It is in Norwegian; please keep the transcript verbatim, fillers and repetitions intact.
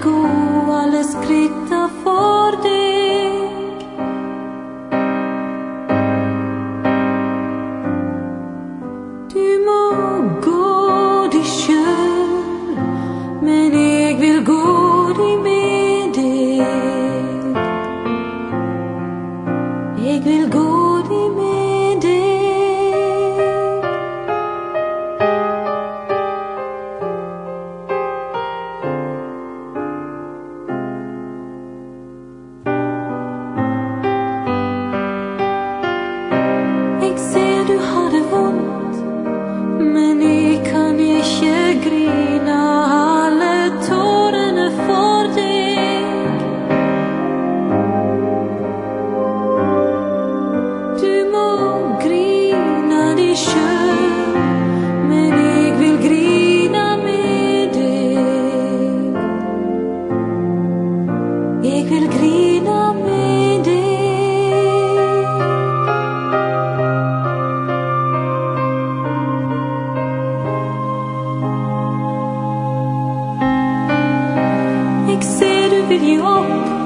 gå alle skritta for deg. Du må gå de sjøl, men jeg vil gå de med deg. Jeg vil gå de med deg. Jeg ser du har det vondt, men jeg kan ikke grine alle tårene for deg. Du må grine de sjøl, men jeg vil grine med deg. Jeg vil grine med deg. Jeg ser du vil gi opp,